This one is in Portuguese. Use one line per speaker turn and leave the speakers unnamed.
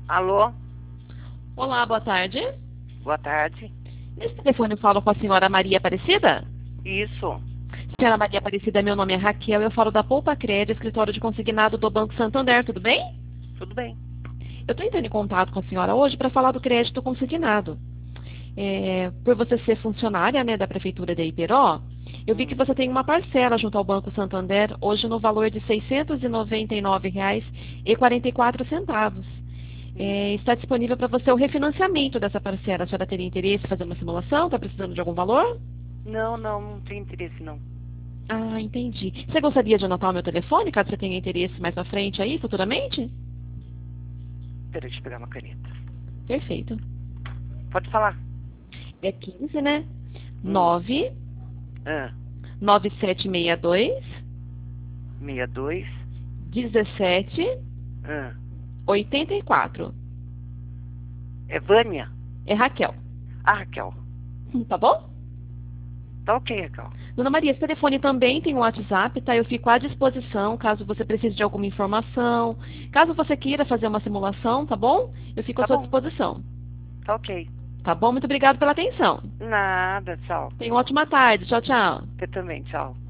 Alô?
Olá, boa tarde.
Boa tarde.
Nesse telefone eu falo com a senhora Maria Aparecida?
Isso.
Senhora Maria Aparecida, meu nome é Raquel, eu falo da Poupa Crédito, escritório de consignado do Banco Santander, tudo bem?
Tudo bem.
Eu estou entrando em contato com a senhora hoje para falar do crédito consignado. Por você ser funcionária, né, da Prefeitura de Iperó, eu vi que você tem uma parcela junto ao Banco Santander, hoje no valor de R$ 699,44. Está disponível para você o refinanciamento dessa parcela. A senhora teria interesse em fazer uma simulação? Está precisando de algum valor?
Não tem interesse não.
Ah, entendi. Você gostaria de anotar o meu telefone, caso você tenha interesse mais à frente aí, futuramente?
Peraí, deixa eu pegar uma caneta.
Perfeito.
Pode falar.
É 15, né?
Hum.
9
Ah,
9762
62.
17
Ah.
84.
É Vânia?
É Raquel.
Ah, Raquel.
Tá bom?
Tá ok, Raquel.
Dona Maria, esse telefone também tem o WhatsApp, tá? Eu fico à disposição caso você precise de alguma informação. Caso você queira fazer uma simulação, tá bom? Eu fico à
Tá
sua
bom.
disposição.
Tá ok.
Tá bom? Muito obrigada pela atenção.
Nada, tchau.
Tenha uma ótima tarde. Tchau, tchau.
Você também, tchau.